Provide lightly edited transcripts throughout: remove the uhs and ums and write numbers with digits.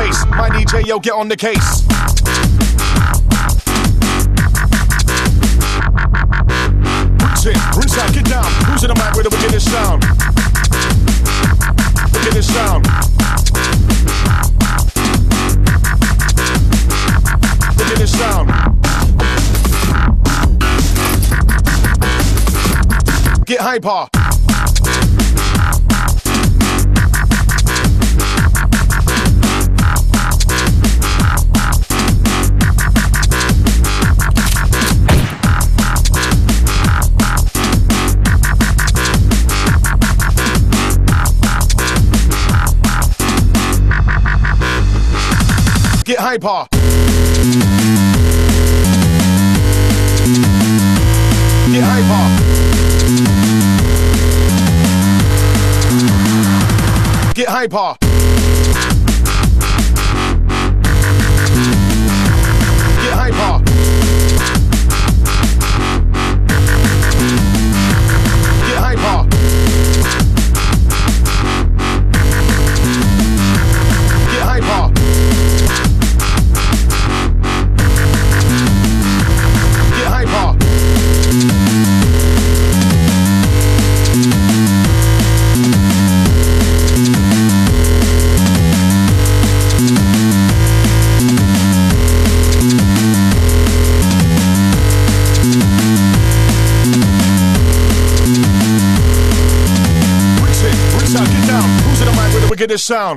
bass. My DJ, yo, get on the case. Rinse in, rinse out, get down. Who's in the mic with the wickedest sound? Wickedest sound. Wickedest sound. Get hyper. Get hyper. Get hyper. Get hyper. Get hyper. Get hyper. Get hyper. Get hyper. Rinse out, get down. Who's in the mic with the wickedest sound?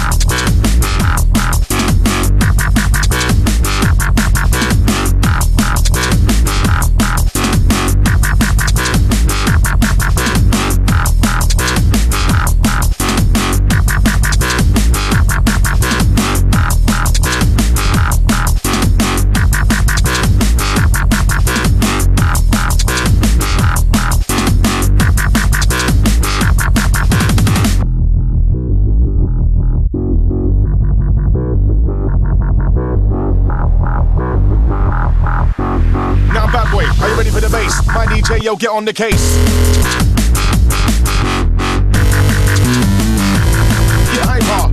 Are you ready for the bass? My DJ, yo, get on the case. Get hyper.